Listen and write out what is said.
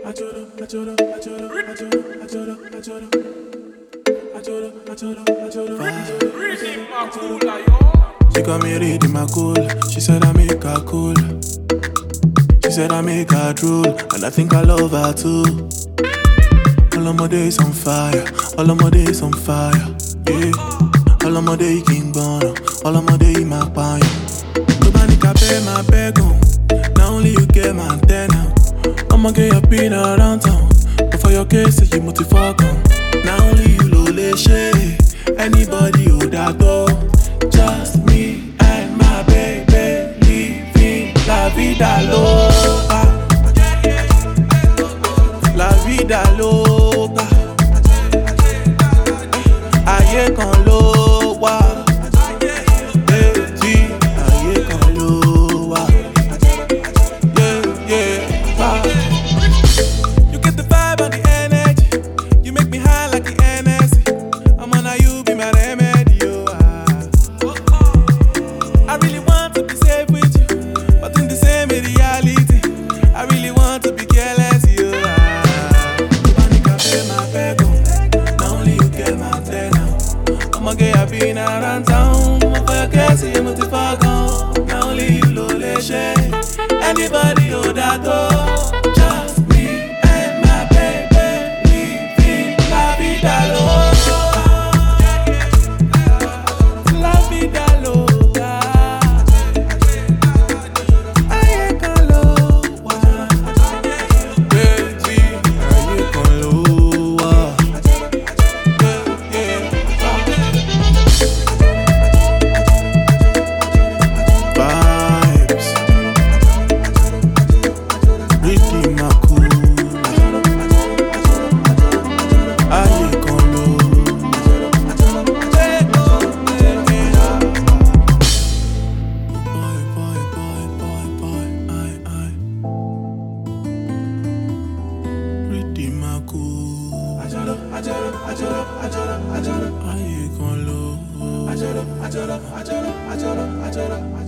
She got me reading my cool. She said I make her cool. She said I make her drool, and I think I love her too. All of my days on fire, all of my days on fire, yeah. All of my days king bono, all of my days my pie. Nobody can pay my beg on. Now only you get my antenna. I'ma get your pin around town. But for your case, you multi-fuck on. Now only you lole shit. Anybody who that door. Just me and my baby living la vida loca. La vida loca. Ayé kan ló wà. Baby, ayé kan ló wà. You get the vibe and the energy. You make me high like the NSC. I'm on a you be my remedy, oh. I really want to be safe with you, but in the same reality, I really want to be careless, you. Nobody can pay my pego. Now only you get my antenna. I'ma get a pin around town. I'ma for your case, you multi-fuck on. Now only you lole shit. Anybody who that door. Just me and my baby living la vida loca. La vida loca. Ayé kan ló wà. Baby, ayé kan ló wà. Vibes. Redeem my cool. Ayé kan ló. Redeem my cool. Ayé kan ló.